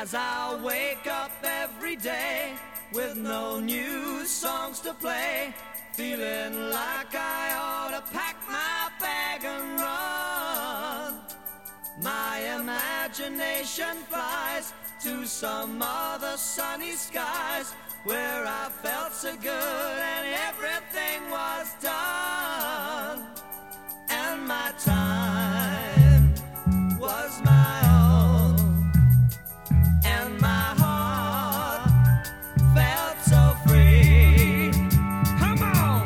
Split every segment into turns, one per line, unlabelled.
As I wake up every day with no new songs to play, feeling like I ought to pack my bag and run. My imagination flies to some other sunny skies where I felt so good and everything was done. And my time was my own, and my heart felt so free. Come on!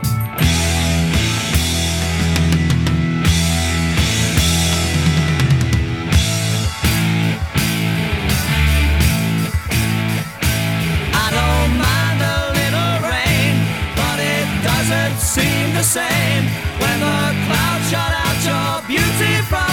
I don't mind a little rain, but it doesn't seem the same when the clouds shut out your beauty from